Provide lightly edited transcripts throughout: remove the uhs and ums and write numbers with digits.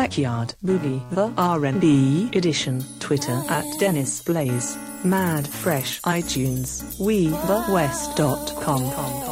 Backyard Boogie, the R&B edition. Twitter at Dennis Blaze. Mad Fresh iTunes. WeTheWest.com.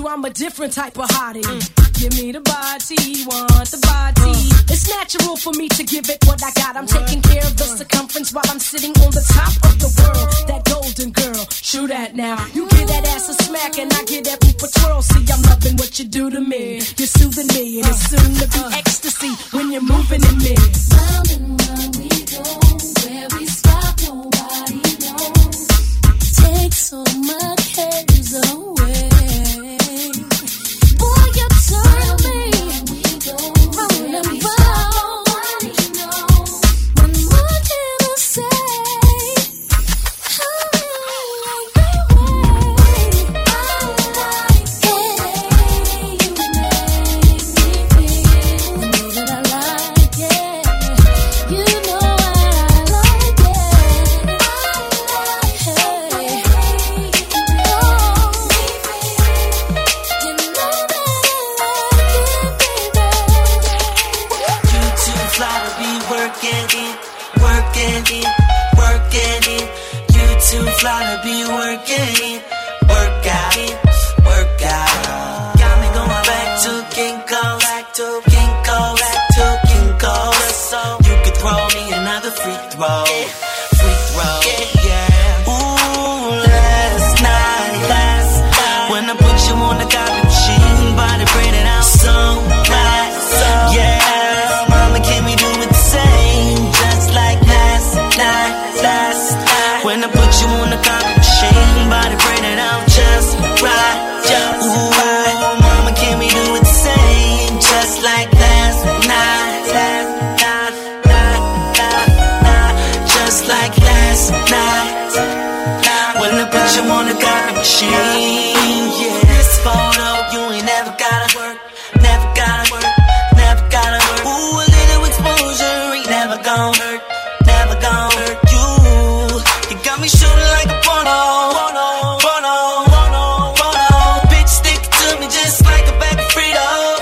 you I'm a different type of hottie. Give me the body, want the body. It's natural for me to give it what I got. I'm taking care of the circumference while I'm sitting on the top of the world. That golden girl, true that now. You give that ass a smack and I give that poop a twirl. See, I'm loving what you do to me. You're soothing me and it's soon to be ecstasy when you're moving in me. Round and round we go, where we stop nobody knows. Takes all my cares away. Boy, you turn me round and round. What more can I say? Too fly to be working, work out. Got me going back to Kinko's, so you could throw me another free throw, yeah. Ooh, last night, when I put you on the copy machine, body braided out so right, yeah. Mama, can we do it the same, just like last night. When I put you on the copy machine, body braided out just right, ooh, mama, can we do it the same, just like last night, just like last night. When I put you on the copy machine, yeah. This photo, you ain't never gotta work. Ooh, a little exposure ain't never gonna hurt. Got me shooting like a porno. Bitch stick to me just like a bag of Fritos.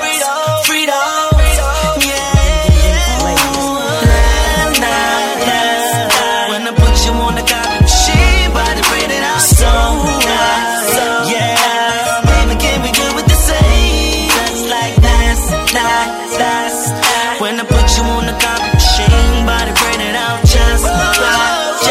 Yeah. Last night, when I put you on the copy machine, body braided out so right. Yeah. Baby, can we do it the same? Just like last night. When I put you on the copy machine, body braided out just right.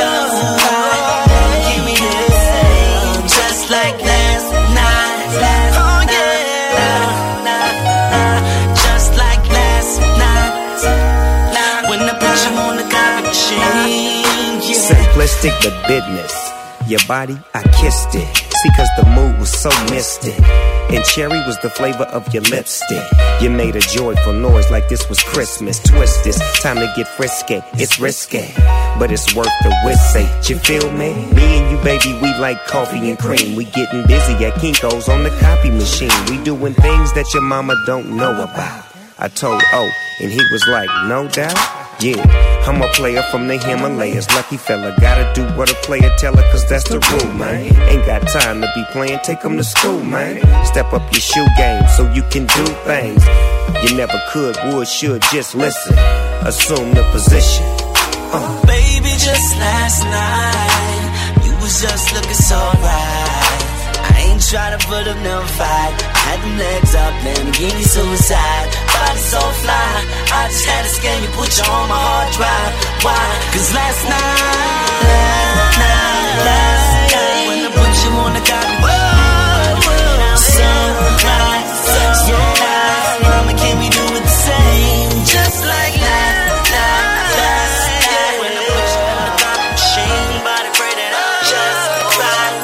Simplistic but business. Your body, I kissed it. See, cause the mood was so mystic. And cherry was the flavor of your lipstick. You made a joyful noise like this was Christmas. Twist this, time to get frisky. It's risky, but it's worth the whiskey. You feel me? Me and you, baby, we like coffee and cream. We getting busy at Kinko's on the copy machine. We doing things that your mama don't know about. I told O, and he was like, no doubt. Yeah, I'm a player from the Himalayas. Lucky fella, gotta do what a player tell her, cause that's the rule, man. Ain't got time to be playing, take them to school, man. Step up your shoe game so you can do things you never could, would, should, just listen. Assume the position. Baby, just last night, you was just looking so right. I ain't tryna put up no fight. I had them legs up, Lamborghini suicide. Body so fly, I just had to scan you, put you on my hard drive. Why? Cause last night, when I put you on the copy, so right, yeah. Mama, can we do it the same? Just like last night, when I put you on the copy machine, body braided up, just right.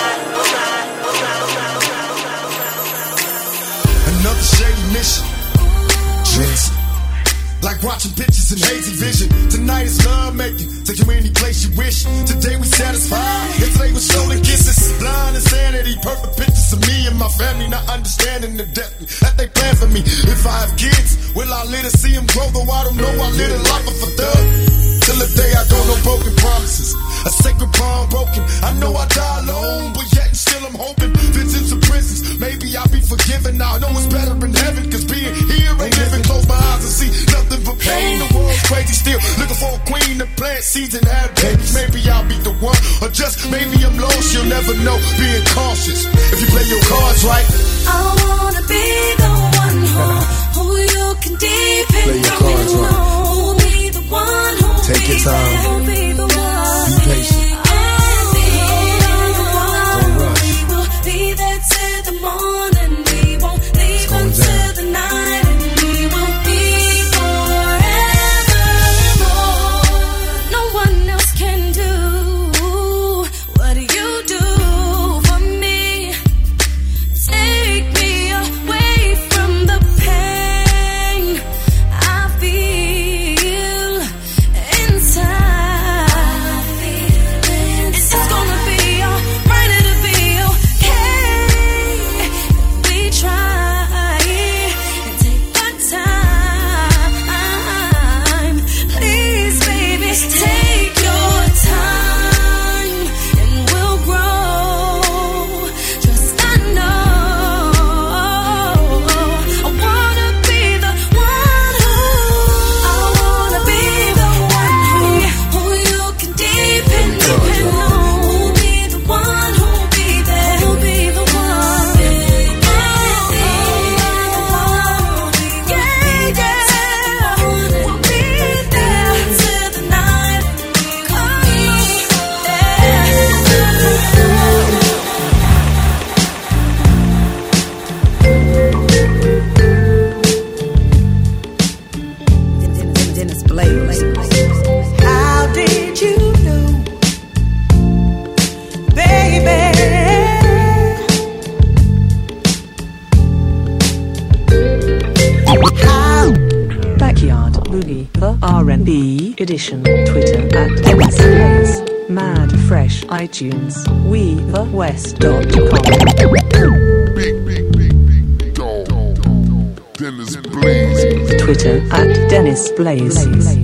Another shady mission. Tricks. Like watching pictures in hazy vision. Tonight is love making. Take you any place you wish. Today we satisfied. Yesterday was stolen kisses. Blind insanity. Perfect pictures of me and my family. Not understanding the depth that they plan for me. If I have kids, will I live to see them grow? Though I don't know, I live a life of a thug. Till the day I go, no broken promises. A sacred bond broken. I know I die alone, but yet still I'm hoping. Visions of prisons. Maybe I'll be forgiven. Now I know it's better in heaven. Cause being here ain't living. Close my eyes and see nothing but pain. The world's crazy still. Looking for a queen to plant seeds and have babies. Maybe I'll be the one. Or just maybe I'm lost. You'll never know. Being cautious. If you play your cards right. edition. Twitter at Dennis Blaze. Mad Fresh iTunes. WeTheWest.com. Dennis Blaze. Twitter at Dennis Blaze.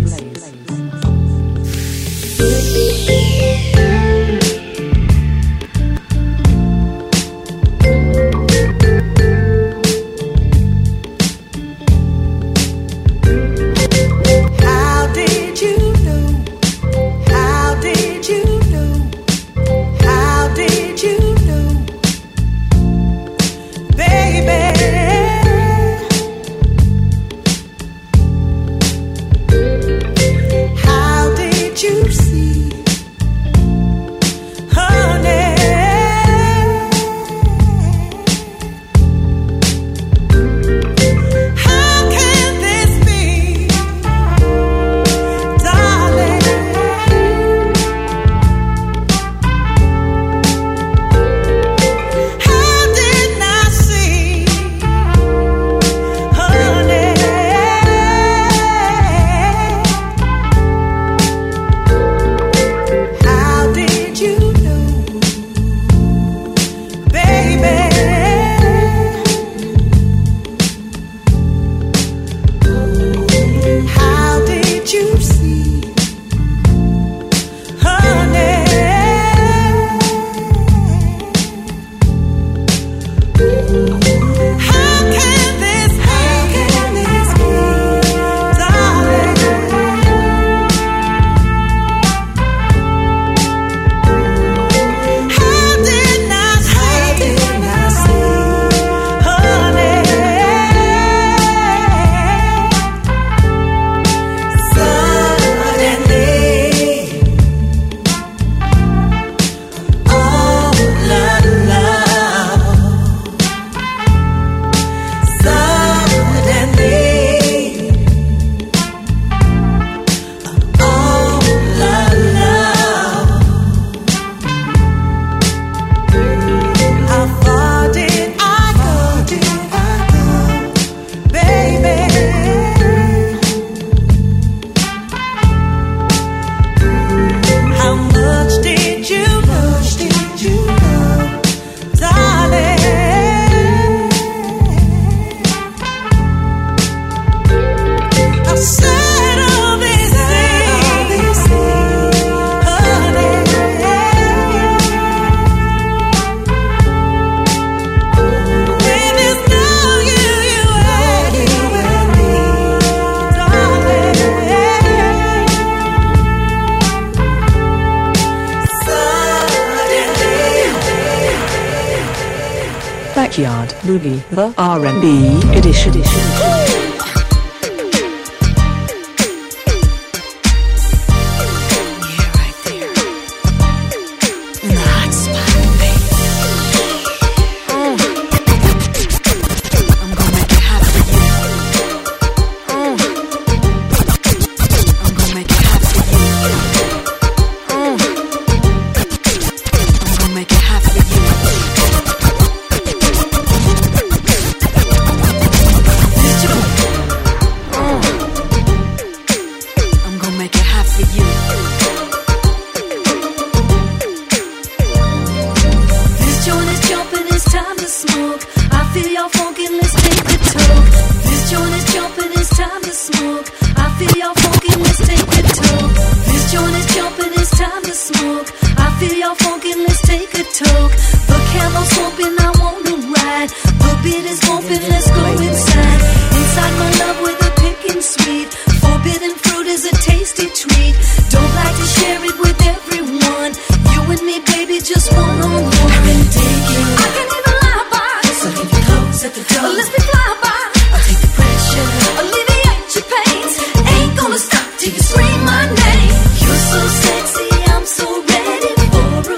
Backyard Boogie, the R&B edition.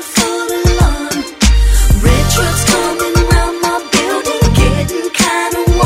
Red trucks coming around my building, getting kinda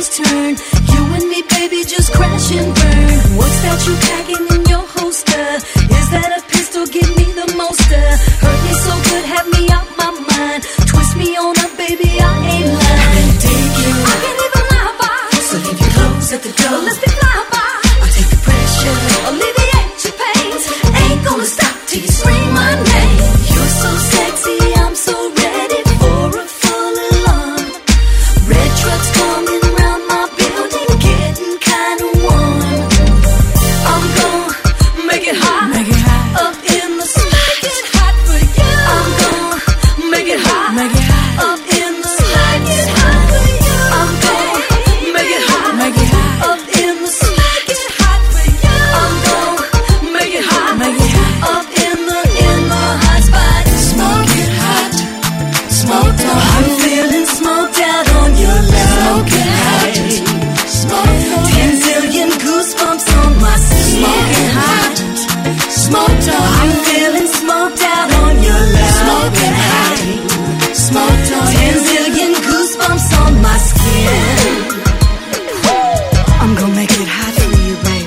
tables turn. You and me, baby, just crash and burn. What's that you packing in your holster? Is that a pistol? Give me the molster. Hurt me so good, have me out my mind. Twist me on up, baby, I ain't lying. Take you, I can't even lie by. So leave your clothes at the door. Let's be fly by. I'll take the pressure, alleviate your pains. Ain't gonna stop till you scream my name. You're so sexy, I'm so ready for a full alarm. Red trucks coming round my building, getting kinda warm. I'm gonna make it hot, up in the sun. Make it hot for you. I'm gonna make it hot, up in the sun. Make it hot for you. I'm gonna make it hot, up in the sun. Make it hot for you. I'm gonna make it hot, up in the hot spot. Smoke it hot, smoke on. I'm feeling smoked out on your love. Smoke it hot, smoke on. 10 zillion goosebumps on my skin. Smoke it hot, smoked on. I'm feeling smoked out on your love. Smoke it hot, smoked on. 10 zillion goosebumps on my skin. I'm gonna make it hot for you, baby.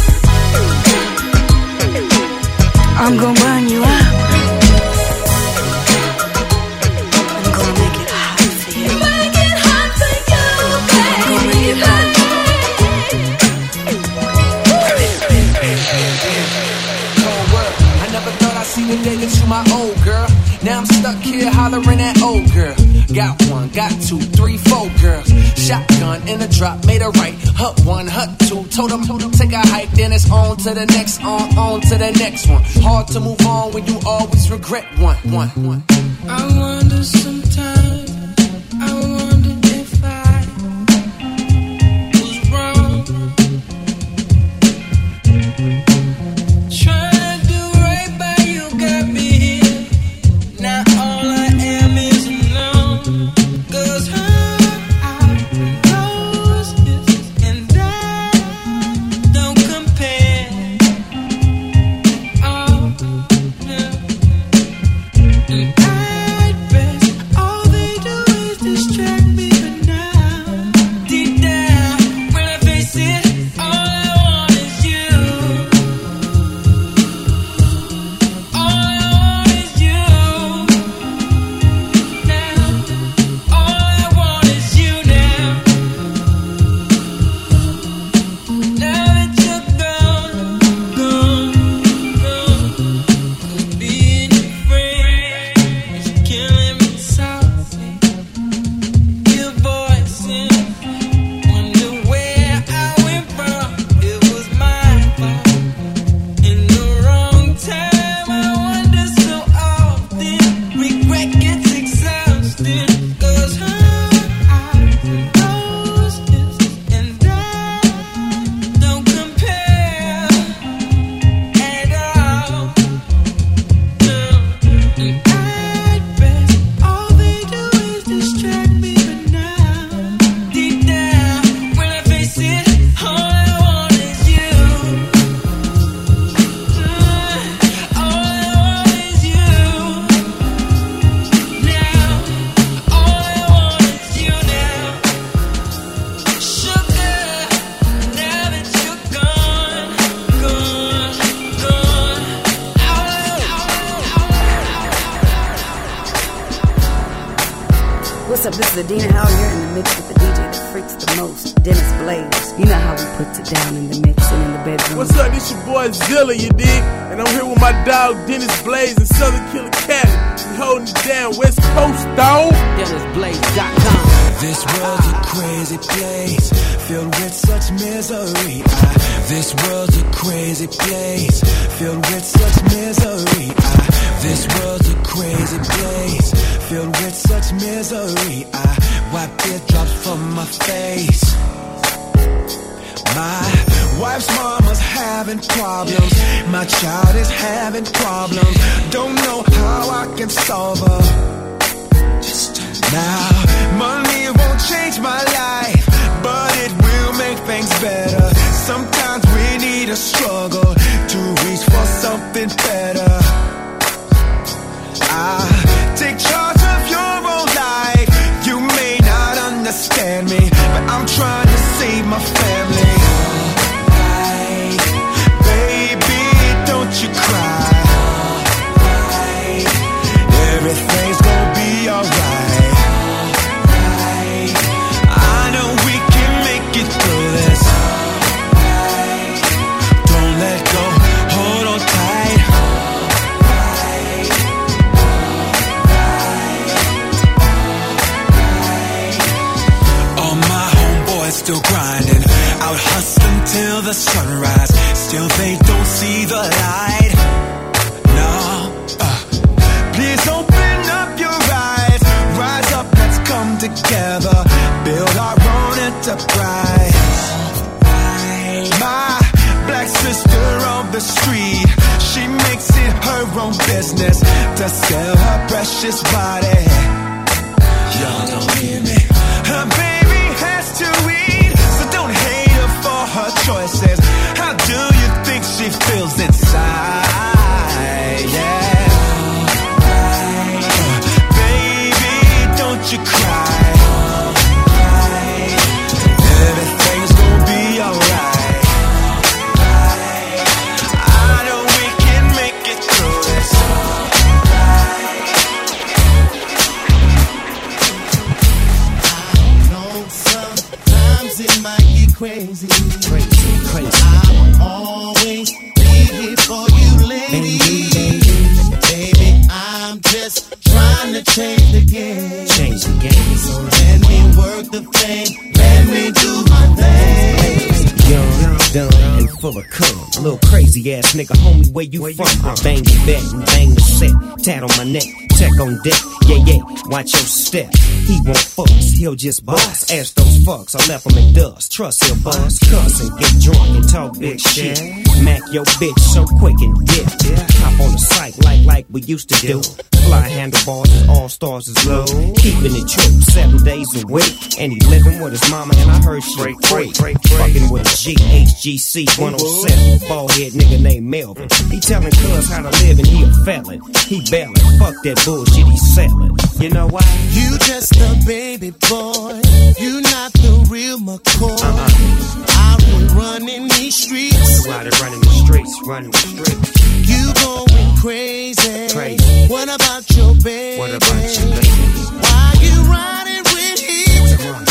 I'm gonna burn you up. I'm gonna make it hot for you. Make it hot for you, baby. I'm gonna make it hot. Cold world. I never thought I'd see the day that you my old girl. Now I'm stuck here hollering at old girl. Got one, got two, three, four girls. Shotgun in a drop, made a right. Hut one, hut two. Told them take a hike, then it's on to the next, on to the next one. Hard to move on when you always regret one. I wonder sometimes, I wonder if I was wrong. Trying to do right by you got me here. Now all I am is alone. 'Cause I knows this and that don't compare. Oh, no. And I'd best all they do is distract me, but now deep down, when I face it, all I want is you. All I want is you. Now, all I want is you now. Now that you're gone. Being your friend is killing me softly. Your voice wonder where I went from. It was my fault. In the wrong time, I wonder so often. Regret gets exhausted. 'Cause I knows this and that don't compare at all. No, and I'd best all they do is distract me, but now deep down, when I face it, all I want is you. All I want is you. Now, all I want is you now. Sugar, now that you're gone. What's up? This is Adina Howard here in the mix with the DJ that freaks the most, Dennis Blaze. You know how we put it down in the mix and in the bedroom. What's up? This your boy Zilla, you dig? And I'm here with my dog Dennis Blaze and Southern Killer Cali. We holding it down, West Coast, dog. DennisBlaze.com. This world's a crazy place, filled with such misery. This world's a crazy place, filled with such misery. This world's a crazy place, filled with such misery. I wipe teardrops from my face. My wife's mama's having problems. My child is having problems. Don't know how I can solve her. Now, money won't change my life, but it will make things better. Sometimes we need a struggle to reach for something better. Take charge of your own life. You may not understand me, family, but I'm trying to save my family. Baby, don't you cry. Everything's gonna be alright. I know we can make it through this. Don't let go, hold on tight. All my homeboys still grinding, out hustling till the sunrise. Still they don't see the light. No, please open up your eyes. Rise up, let's come together. Build our own enterprise. My black sister on the street, she makes it her own business to sell her precious body. Y'all don't hear me. Her baby has to eat, so don't hate her for her choices. How do you think she feels inside? Yeah. Baby, don't you cry. Everything's gonna be alright. I know we can make it through this. I know sometimes it might get crazy. I'll always be here for you, lady. Baby, I'm just trying to change the game. So let me work the thing. Let me do my thing. Young, dumb, and full of cum. A little crazy ass nigga, homie, where you from? I bang the bed and bang the set. Tat on my neck, tech on deck. Yeah, watch your step. He won't fuss, he'll just bust. Ask those fucks, I left him in dust. Trust he'll bust, cuss and get drunk and talk big shit. Mac your bitch so quick and dip. Hop on the site like we used to do. Fly handlebars and all stars is low. Keeping it true 7 days a week. And he living with his mama and I heard she great. Fucking with a GHGC 107. Bald head nigga named Melvin. He telling cuz how to live and he a felon. He bailin', fuck that bullshit he sellin'. You know why? You just a baby boy. You not the real McCoy. Out here running these streets. You out here running the streets, running the streets. You going crazy. What about your baby? What about your baby? Why you riding with him?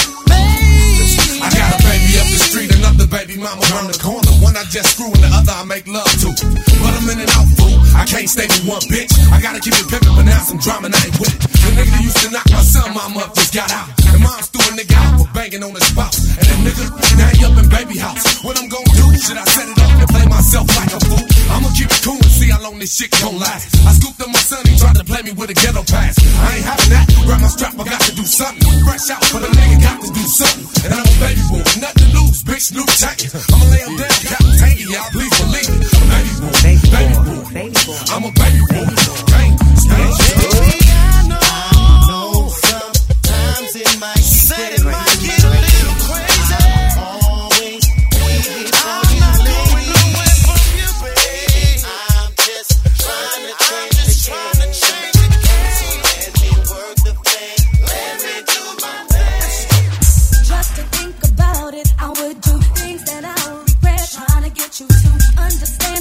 Baby. I got a baby up the street, another baby mama around the corner. One I just screw and the other I make love to. But I'm in and out, fool. I can't stay with one bitch. I gotta keep it pimpin', but now some drama and I ain't with it. The nigga that used to knock my son mama up just got out. And mom's threw a nigga out for banging on his spouse. And that nigga, now he up in baby house. What I'm gonna do? Should I set it up and play myself like a fool? I'ma keep it cool and see how long this shit gon' last. I scooped up my son, he tried to play me with a ghetto pass. I ain't having that. Grab my strap, I got to do something. Fresh out for the nigga, got to do something. And I'm a baby boy, nothing to lose, bitch, new tank. I'ma lay him down, Captain Tangy, y'all please believe it. Baby boy, baby boy, I'm a baby boy. Can't stand still. I know sometimes it might get a little crazy. Always be here for you, lady. I'm just trying to change the game. Let me work the thing. Let me do my thing. Just to think about it, I would do things that I would regret. Trying to get you to understand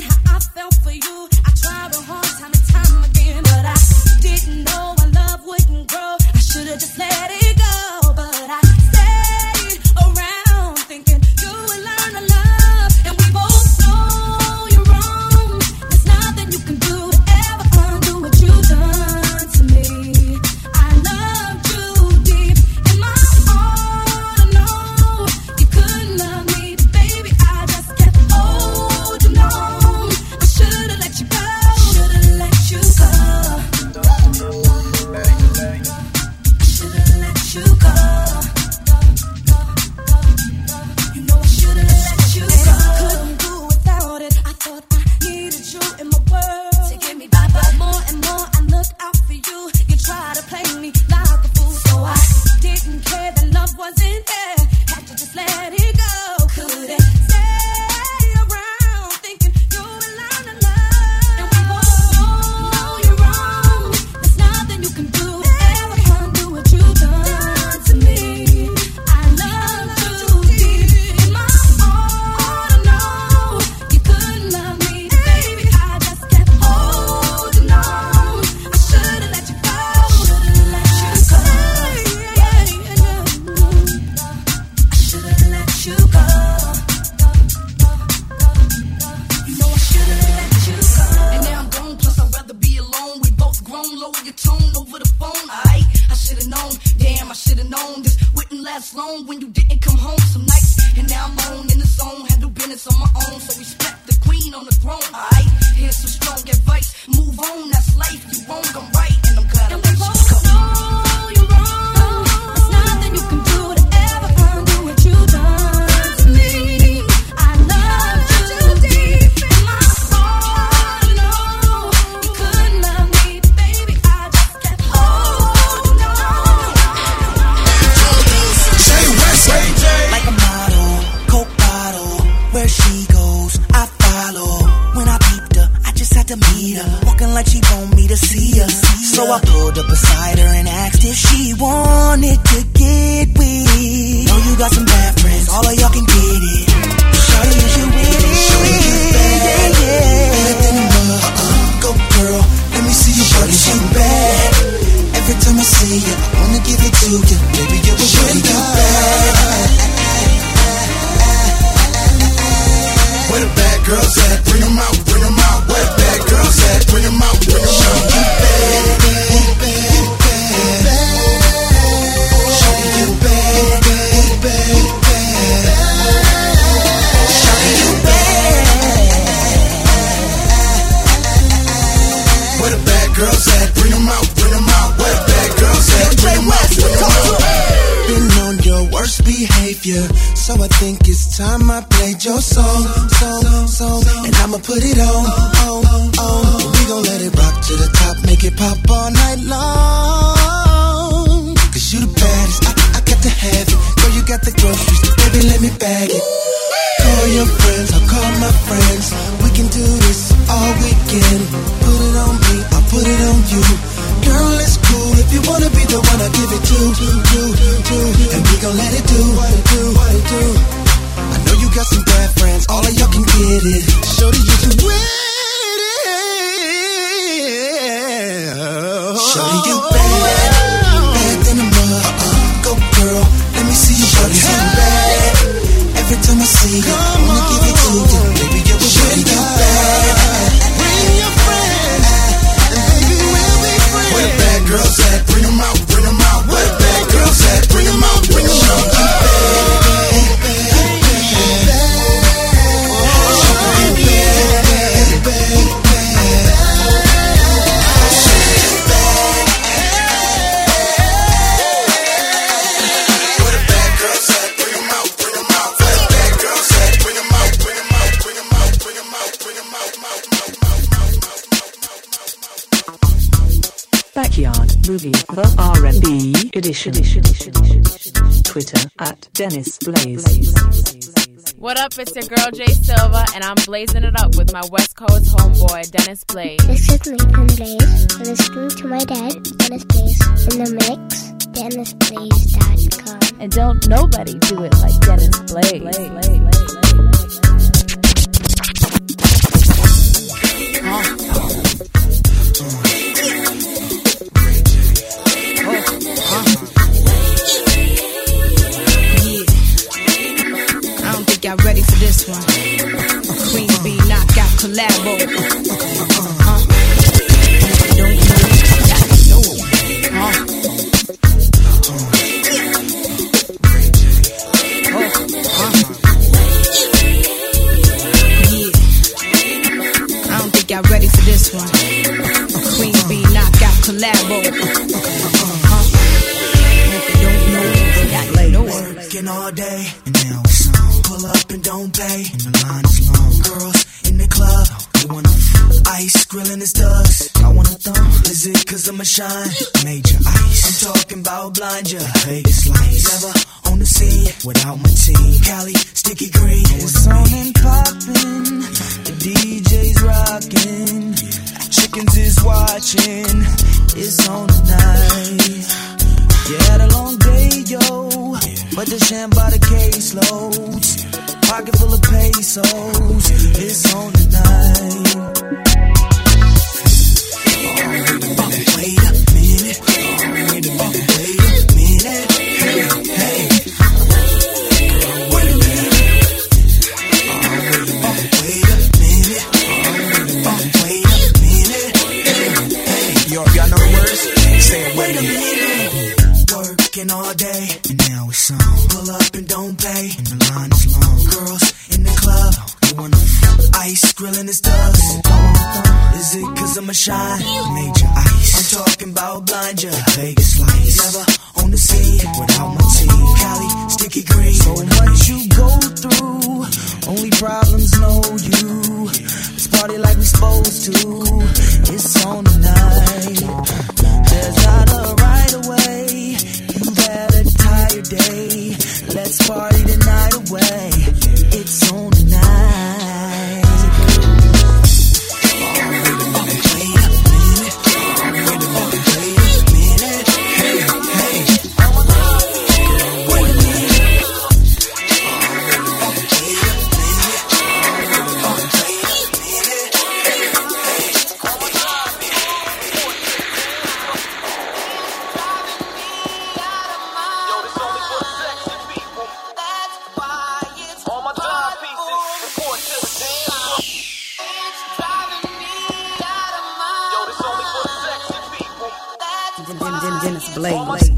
phone when you didn't come home some nights. And now I'm on in the zone, handle business on my own. So respect the queen on the throne, alright? Here's some strong advice. Move on, that's life. You wrong, I'm right. And I'm glad I let you come. You're wrong. There's nothing you can do to ever undo what you've done to me. I love you too deep in my heart. No, you couldn't love me, baby. I just can't hold on. Like a model, Coke bottle, where she goes, I follow. When I peeped her, I just had to meet her. Walking like she want me to see her. So I pulled up beside her and asked if she wanted to get with. Know you got some bad friends, all of y'all can get it. Shawty, is you with it? Yeah. Go girl, let me see you shawty, you bad. Every time I see you, I wanna give it to you. Baby, you're really bad. Where the bad girls at? Bring them out, bring them out. Where the bad girls at? Bring them out, bring them out. You bad, you bad, you bad. Shawty, you bad, you bad, you bad. Shawty, you bad. Where the bad girls at? Bring them out, bring them out. Where the bad girls at? Bring them out, bring them out. Been on your worst behavior, so I think it's time I played your song, and I'ma put it on. We gon' let it rock to the top, make it pop all night long. Cause you the baddest, I got to have it. Girl, you got the groceries, baby, let me bag it. Call your friends, I'll call my friends. We can do this all weekend. Put it on me, I'll put it on you. Girl, it's cool. If you wanna be the one, I'll give it to. And we gon' let it do what it do. I know you got some bad friends, all of y'all can get it. Shorty, you can win it. Shorty, you bad, bad than a mother. Go girl, let me see you. Shorty, you bad. Every time I see you, I wanna give it to you. Baby, you're really bad. Bring your friends, and baby, we'll be friends. Where the bad girls at? Bring them out, bring them out. Where the bad girls at? Bring them out, bring them out. You bad, you bad, you bad. Backyard Movie, the R&B edition. Twitter at Dennis Blaze. What up, it's your girl Jay Silva, and I'm blazing it up with my West Coast homeboy, Dennis Blaze. This is Nathan Blaze. You're listening to my dad, Dennis Blaze. In the mix, DennisBlaze.com. And don't nobody do it like Dennis Blaze. Y'all ready for this one? Queen B knockout collabo. Don't know. I don't think y'all ready for this one. Queen B knockout collabo. Working all day, and now it's on. Pull up and don't pay, and the line is long. Girls in the club, they wanna ice, grilling his dust. I wanna thump, is it cause I'm a shine? Major ice, I'm talking about blind ya. Vegas lights, never on the scene without my team. Cali, sticky green, it's on and poppin'. The DJ's rockin', chickens is watching. It's on tonight. Yeah, had a long day, yo. But the sham by the caseloads, pocket full of pesos. It's on tonight. Wait a minute. Wait a minute. Hey, hey. Wait a minute. Wait a minute. Wait a minute. Hey, hey. Y'all know the words? Say it. Wait a minute. Working all day, and now it's on. Pull up and don't pay, and the line is long. Girls in the club, they wanna ice, grilling his dust. Is it cause I'm a shine? Major ice. I'm talking about blind ya, Vegas lights. Never on the scene without my team. Cali, sticky green. So much you go through, only problems know you. Let's party like we supposed to. It's on tonight. There's not a right away. You've had a tired day. Let's party the night away. It's on tonight. Dennis Blaze.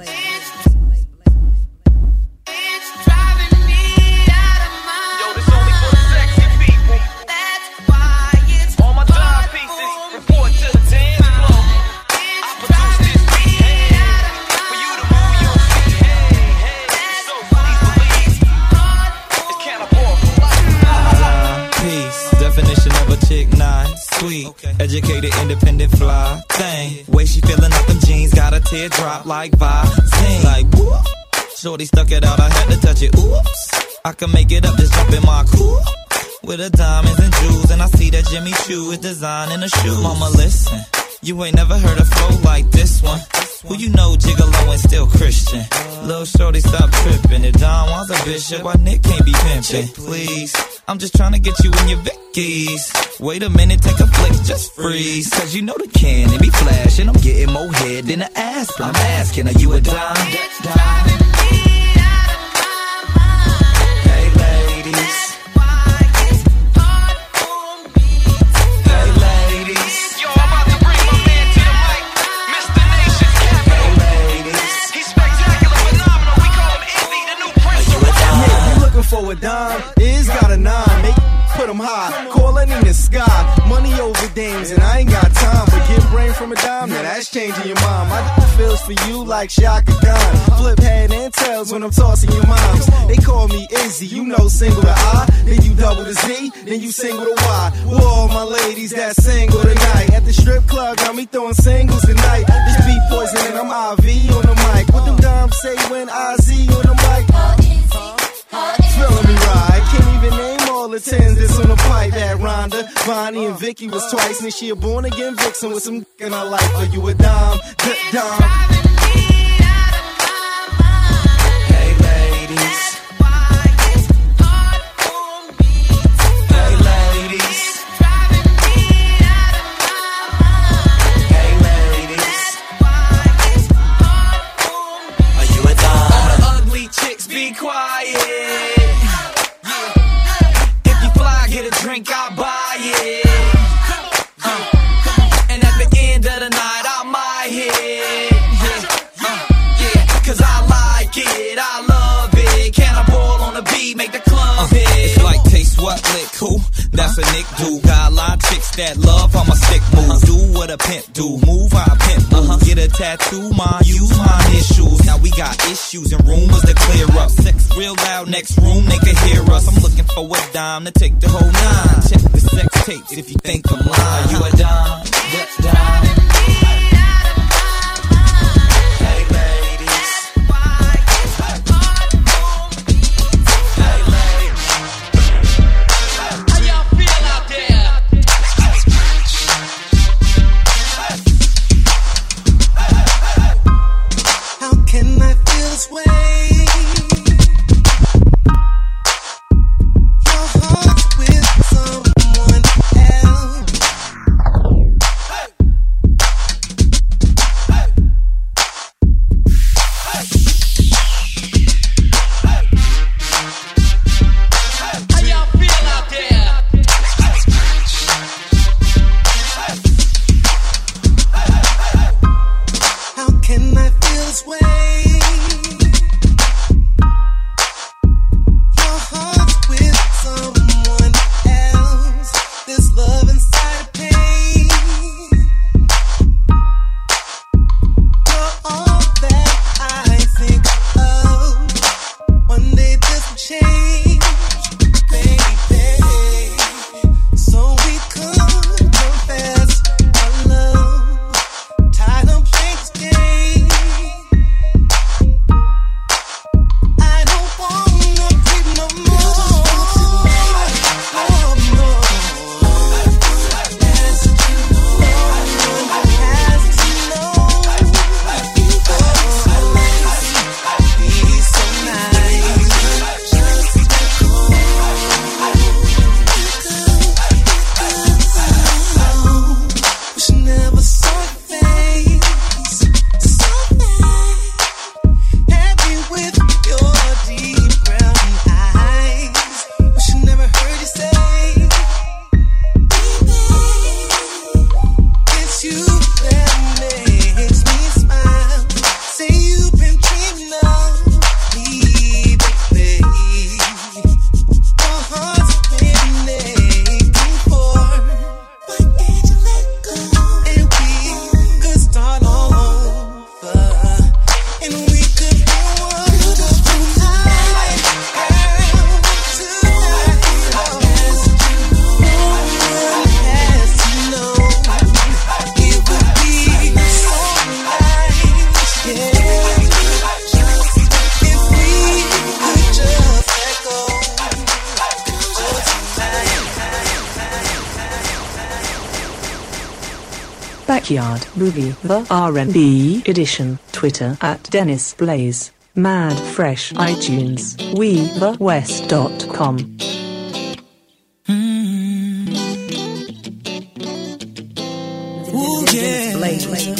Educated, independent, fly thing. Way she feeling up them jeans, got a teardrop like Visine. Like whoop, shorty stuck it out, I had to touch it. Oops, I can make it up, just jump in my coupe with the diamonds and jewels, and I see that Jimmy Choo is designing the shoes. Mama, listen, you ain't never heard a flow like this one. Who you know gigolo and still Christian? Lil' shorty, stop tripping. If Don Juan's a bishop, why Nick can't be pimpin'? Please, I'm just trying to get you in your Vickies. Wait a minute, take a flick, just freeze. Cause you know the cannon be flashing. I'm getting more head than an ass. I'm asking, are you a dime? Hey ladies. Hey ladies. Yo, I'm about to bring my man to the mic, Mr. Nation's Capital. Hey ladies. He's spectacular, phenomenal. We call him Envy, the new prince of rap. Yeah, you looking for a dime? It's got a 9, make put them high, calling in the sky. Money over dames, and I ain't got time. But get brain from a dime, now that's changing your mind. My feels for you like Shaka Khan. Flip head and tails when I'm tossing your moms. They call me Izzy, you know single the I. Then you double the Z, then you single the Y. Whoa, all my ladies that single tonight. At the strip club, got me throwing singles tonight. This beat poison and I'm IV on the mic. What them dimes say when I Z on the mic? Feeling me right, can't even name all the tens that's on the pipe. That Rhonda, Bonnie, and Vicky was twice, and she a born again vixen with some in her life. Are you a dime? Dime. Hey ladies. Hey ladies. Hey ladies. Are you a dime? All the ugly chicks be quiet. Get a drink, I'll buy it. And at the end of the night, I might hit. Yeah, cause I like it, I love it. Cannonball on the beat, make the club hit. It's like taste what lick, who? That's a Nick do. Got a lot of chicks that love how my stick moves. Do what a pimp do, move how a pimp move. Get a tattoo, use my issues. Now we got issues and rumors to clear up. Sex real loud, next room, they can hear us. I'm looking for a dime to take the whole 9. Check the sex tapes if you think I'm lying. Are you a dime? Dime. Hey ladies. Hey ladies. How y'all feel out there? How can I feel this way? Your heart's with someone else. change, baby, so we could confess our love. Tired of playing this game. I don't wanna breathe no more. Oh, no. Backyard Movie, the R&B edition. Twitter at Dennis Blaze. Mad Fresh iTunes. WeTheWest.com. Ooh, yeah, baby.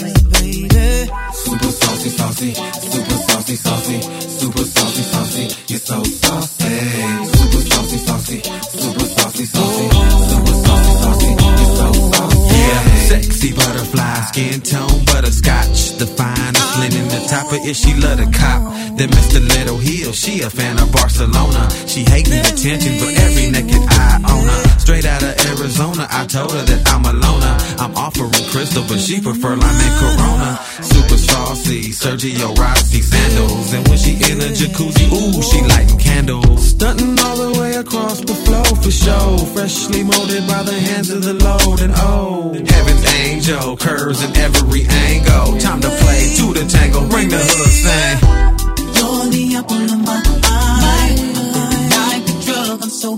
Super saucy, saucy, super saucy, saucy, super saucy, saucy. You're so saucy. Super saucy, saucy, super saucy, saucy, super saucy, saucy. You're so saucy. Yeah, sexy butterfly, skin tone butterscotch. The finest linen, the top of it, she love the cop. Then Mr. Little Hill, she a fan of Barcelona. She hating attention, but every naked eye on her. Straight out of Arizona, I told her that I'm a loner. I'm offering crystal, but she prefer lime and Corona. Super saucy, Sergio Rossi sandals. And when she in a jacuzzi, ooh, she lighting candles. Stunting all the way across the floor for show. Freshly molded by the hands of the Lord. And oh, heaven's angel, curves in every angle. Time to play to the tango, bring the hood, sing. You're the apple of my eye. I'm like the drug, I'm so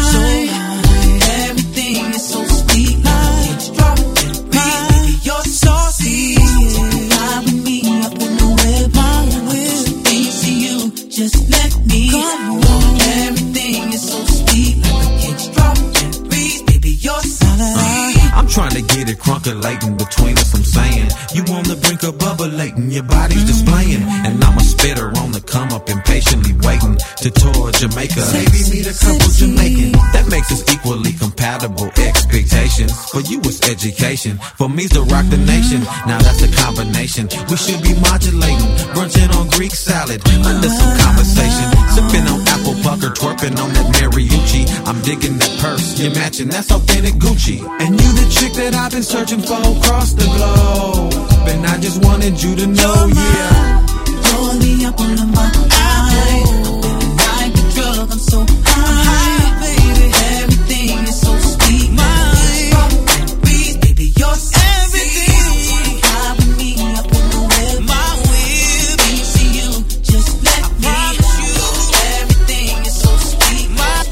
high. Everything is so sweet. It's strawberry, baby, you're saucy. Fly with me up in the whip. Things to you, just let me come on. Everything is so sweet, like a cake strawberries, baby, you're saucy. I'm trying to get it crunkulating between us, I'm saying. You on the brink of bubbling, your body's displaying. And I'm a spitter on the come up, impatiently waiting to tour Jamaica. Maybe meet a couple Jamaican. That makes us equally compatible. Expectations for you is education. For me's to rock the nation. Now that's a combination. We should be modulating, brunching on Greek salad under some conversation. Sipping on apple pucker, twerping on that Mariucci. I'm digging that purse, you're matching, that's authentic Gucci. And you the chick that I've been searching for across the globe. And I just wanted you to know, yeah. You're the apple of my eye. I'm feeling like a drug, I'm so high, baby. Everything is so sweet. Strawberries, baby, you're so everything. Fly with me up in the whip. My whip. Things to you, just let me. Everything is so sweet.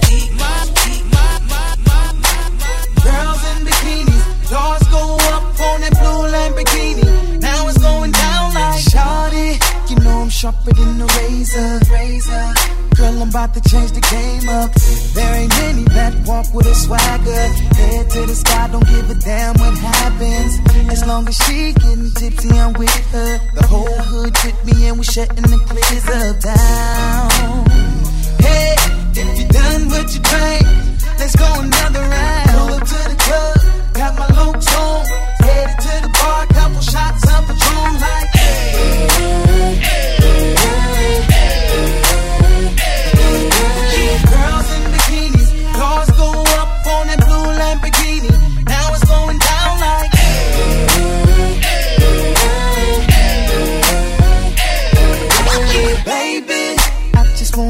Girls in bikinis, doors go up on that blue Lamborghini. Now it's going down like shawty. You know I'm sharper than the razor. Girl, I'm about to change the game up. There ain't many that walk with a swagger. Head to the sky, don't give a damn what happens. As long as she getting tipsy, I'm with her. The whole hood with me and we shutting the place up down. Hey, if you done with your drink, let's go another round. Pull up to the club, got my looks on. Headed to the bar, couple shots of Patron like girls in bikinis, cars go up on that blue Lamborghini. Now it's going down like baby, I just want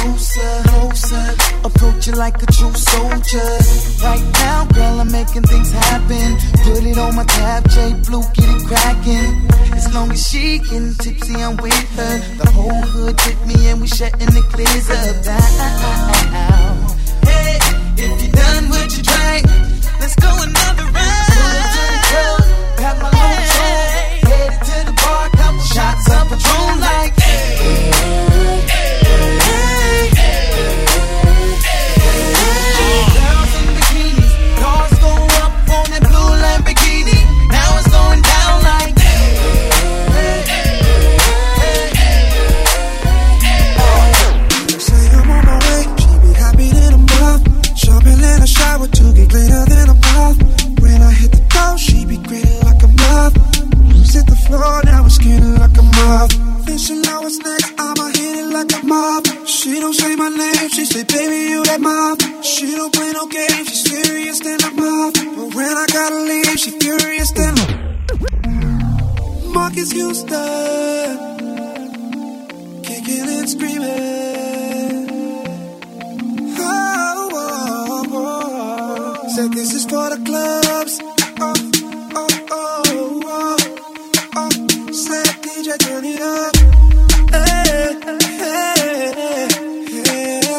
closer, closer. Approach you like a true soldier. Right now, girl, I'm making things happen. Put it on my tab, J Blue, get it cracking. As long as she getting tipsy, I'm with her. The whole hood with me and we shutting the clears up down. Hey, if you're done with your drink, let's go another round. Pull up to the club, grab my own tone. Headed to the bar, couple shots of Patron like. Girls in bikinis, cars go up on that blue Lamborghini. Now it's going down like. Say I'm on my way, she be happy that I'm up. Jumping in the shower to get cleaner than a mouth. When I hit the door, she be grinning like a moth. Hit the floor, now it's skinning like a moth. Then she know what's next, I'ma hit it like a mob. She don't say my name, she say, baby, you that mob. She don't play no games, she's serious than a mob. But when I gotta leave, she furious than a Marcus Houston, kicking and screaming. Oh, oh, oh. Said this is for the clubs. Oh, oh, oh, oh, oh. Said DJ, turn it up. Hey, hey, hey.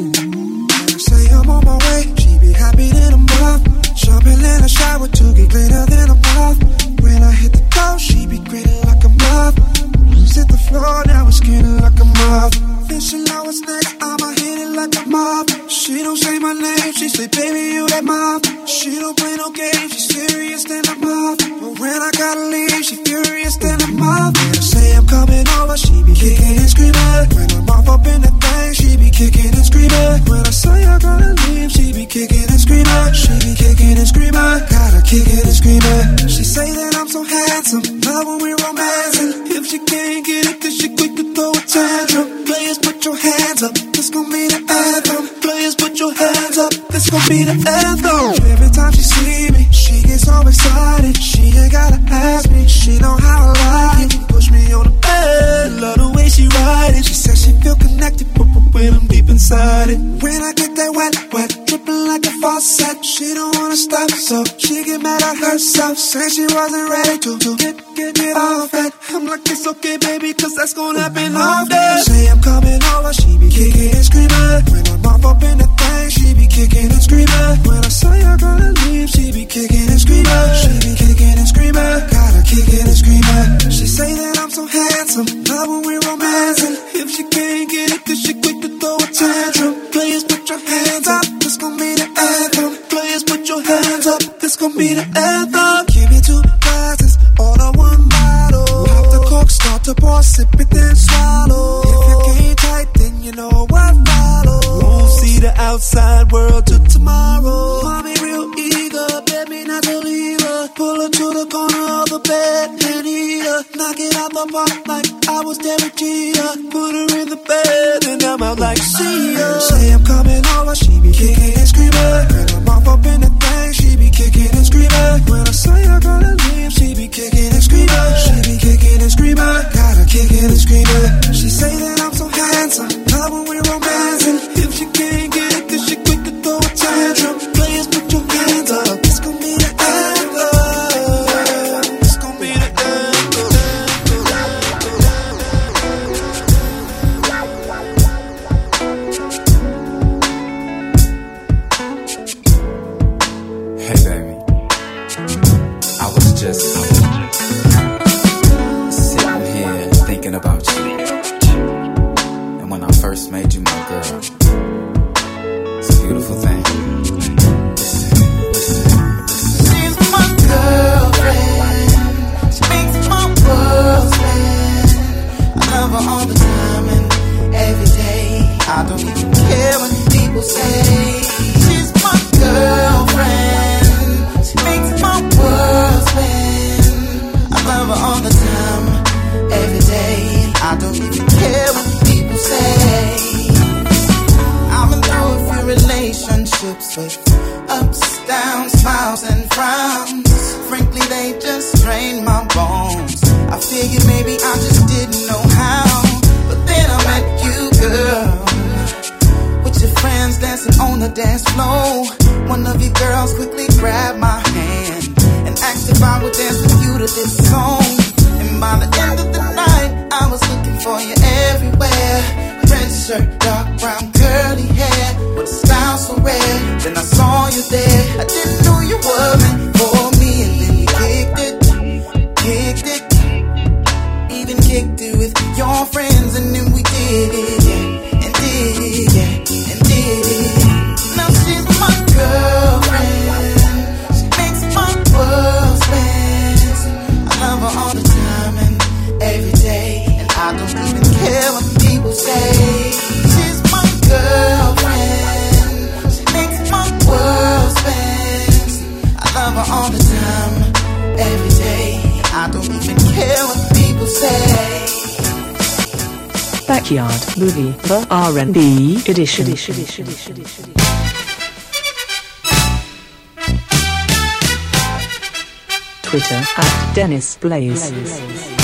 Ooh. Say I'm on my way, she be happy that I'm up. Jumping in the shower to get cleaner than a moth. When I hit the door, she be grinning like a moth. Hit the floor, now it's skinning like a moth. Then she know what's next, I'ma hit it like a mob. She don't say my name, she say, baby, you that mob. She don't play no games, she's serious than a mob. But when I gotta leave, she furious than a mob. When I say I'm coming over, she be kicking and screaming. When I'm off up in the thing, she be kicking and screaming. When I say I gotta leave, she be kicking and screaming. She be kicking and screaming, gotta kick it and screaming. She say that I'm so handsome, love when we romancing. If she can't get it, then she quick to throw a tantrum. Players, put your hands up, this gon' be the anthem. Players, put your hands up, this gon' be the anthem. Every time she see me, she gets so excited. She ain't gotta ask me, she know how I like it. Push me on the bed, love the way she ride it. She says she feel connected, when I'm deep inside it. When I get that wet, wet, dripping like a faucet. She don't wanna stop, so she get mad at herself. Say she wasn't ready to get off it. I'm like, it's okay, baby, cause that's gonna happen often. Say I'm coming over, she be kicking and screaming. When I'm off up in the thing, she be kicking and screaming. When I say I gotta leave, she be kicking and screaming. She be kicking and screaming, gotta kick it and screaming. She say that I'm so handsome, love when we romancing. If she can't get it, then she quick to throw a tantrum. Players, put your hands up, this gon' be the anthem. Players, put your hands up, this gon' be the anthem. Give me 2 glasses, order 1 bottle. Pop the cork, start to pour, sip it then swallow. If you can't tight, then you know what follow. Won't see the outside world till tomorrow. Mommy real eager, baby not to leave her. Pull her to the corner of the bed and eat her. Knock it out the park like I was Derek Jeter. Put her in the bed and I'm out like see ya. Say I'm coming over, she be kicking and screaming. When I'm off up in the thing, she be kicking and screaming. When I say I gotta leave, she be kicking and screaming. She be kicking and screaming, gotta kick it and screaming. She say that I'm so handsome, love when we romancing. If she can't get it, then she quick to throw a tantrum. Players, put your hands up, this gon' be the anthem. This gon' be the Hey baby, I was just sitting here thinking about you. And when I first made you my girl, it's a beautiful thing. She's my girlfriend, she makes my world spin. I love her all the time and every day. I don't even care what people say. She's my girlfriend, she makes my world spin. I love her all the time, every day. I don't even care what people say. I've been through a few relationships with ups, downs, smiles and frowns. Frankly, they just drained my bones. I figured maybe I just didn't know how. But then I met you, girl. the dance floor. One of you girls quickly grabbed my hand and asked if I would dance with you to this song. And by the end of the night, I was looking for you everywhere. Red shirt, dark brown, curly hair, with a style so rare. Then I saw you there. I didn't know you were meant for me, and then we kicked it. Even kicked it with your friends, and then we did it, yeah, and did it, yeah, and did it. Now she's my girlfriend. She makes my world spin. I love her all the time and every day, and I don't even care what people say. She's my girlfriend. She makes my world spin. I love her all the time, every day. I don't even care what people say. Backyard Movie, the R&B edition. Twitter @DennisBlaze.